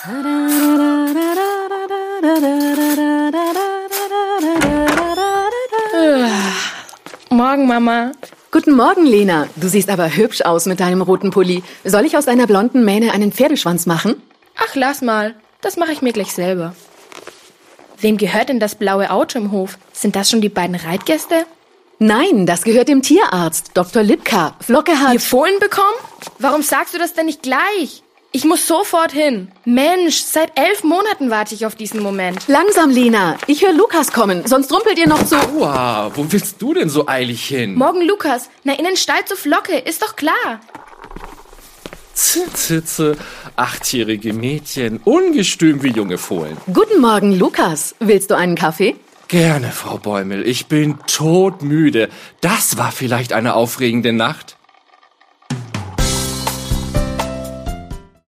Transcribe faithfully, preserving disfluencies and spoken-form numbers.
Morgen, Mama. Guten Morgen, Lena. Du siehst aber hübsch aus mit deinem roten Pulli. Soll ich aus deiner blonden Mähne einen Pferdeschwanz machen? Ach, lass mal. Das mache ich mir gleich selber. Wem gehört denn das blaue Auto im Hof? Sind das schon die beiden Reitgäste? Nein, das gehört dem Tierarzt, Doktor Lipka. Flocke hat... Ihr Fohlen bekommen? Warum sagst du das denn nicht gleich? Ich muss sofort hin. Mensch, seit elf Monaten warte ich auf diesen Moment. Langsam, Lena. Ich höre Lukas kommen, sonst rumpelt ihr noch zu... Aua, wo willst du denn so eilig hin? Morgen Lukas. Na, in den Stall zu Flocke, ist doch klar. Zitze, achtjährige Mädchen, ungestüm wie junge Fohlen. Guten Morgen, Lukas. Willst du einen Kaffee? Gerne, Frau Bäumel. Ich bin todmüde. Das war vielleicht eine aufregende Nacht.